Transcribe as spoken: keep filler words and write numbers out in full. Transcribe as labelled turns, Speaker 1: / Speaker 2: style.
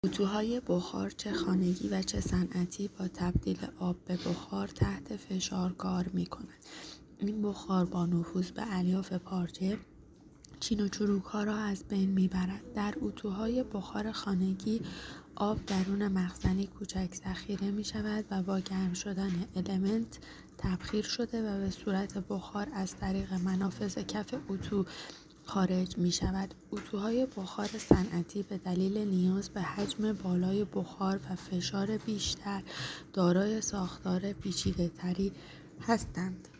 Speaker 1: اتوهای بخار چه خانگی و چه صنعتی با تبدیل آب به بخار تحت فشار کار می‌کنند. این بخار با نفوذ به الیاف پارچه چین و چروک‌ها را از بین می‌برد. در اتوهای بخار خانگی آب درون مخزنی کوچک ذخیره می‌شود و با گرم شدن المنت تبخیر شده و به صورت بخار از طریق منافذ کف اتو خارج می شود. اتوهای بخار صنعتی به دلیل نیاز به حجم بالای بخار و فشار بیشتر دارای ساختار پیچیده‌تری هستند.